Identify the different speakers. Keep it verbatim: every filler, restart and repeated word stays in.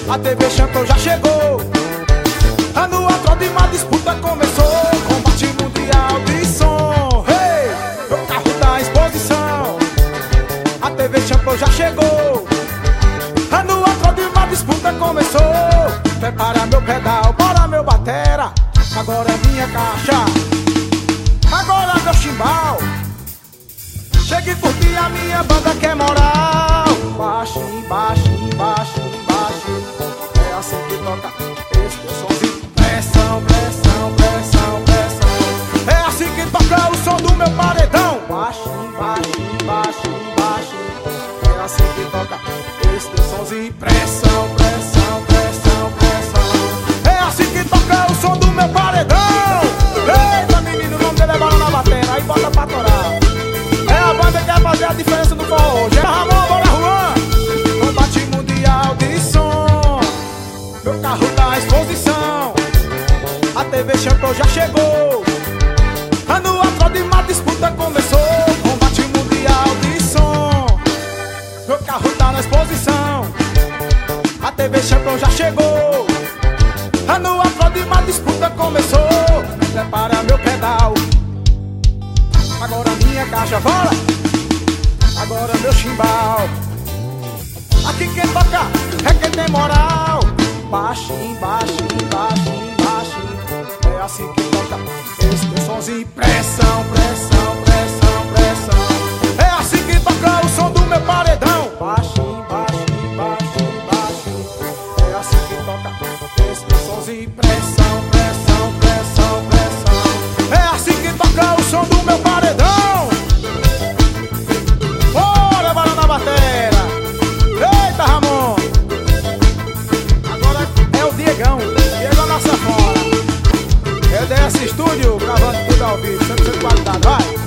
Speaker 1: A T V Champion já chegou. Ano atrás de uma disputa começou. Combate mundial de som. Hey! O carro da exposição. A T V Champion já chegou. Ano atrás de uma disputa começou. Prepara meu pedal, bora meu batera. Agora é minha caixa, agora meu chimbal. Chega e curte a minha banda que é moral. Baixinho, baixinho, baixinho, baixinho. É assim que toca esse teu somzinho. Pressão, pressão, pressão, pressão. É assim que toca o som do meu paredão. Baixinho, baixinho, baixinho, baixinho. É assim que toca esse teu somzinho. Pressão, pressão, pressão, pressão. É assim que toca o som do meu paredão. Eita menino, o nome dele é Bola na Batera. Aí bota pra torar. É a banda que quer fazer a diferença no forró. Gera Ramon, bora Juan. Combate mundial de som. Meu carro da exposição. A T V Champion já chegou. Ano atrás de uma disputa começou. Combate mundial de som. Meu carro tá na exposição. A T V Champion já chegou. Ano atrás de uma disputa começou. Prepara meu pedal, agora minha caixa, bora. Agora meu chimbal. Aqui quem toca é quem tem moral. Baixinho, baixinho, baixinho, baixinho. É assim que toca esse teu somzinho. Pressão, pressão, pressão, pressão. É assim que toca o som do meu paredão. Baixinho, baixinho, baixinho, baixinho. É assim que toca esse teu somzinho. Pressão, pressão, pressão, pressão. É assim que toca o som do meu paredão. Bora, bora na batera. Eita, Ramon. Agora é o Diegão. Diegão na sanfona. É D S Estúdio, gravando tudo ao vivo, sempre sem qualidade, vai.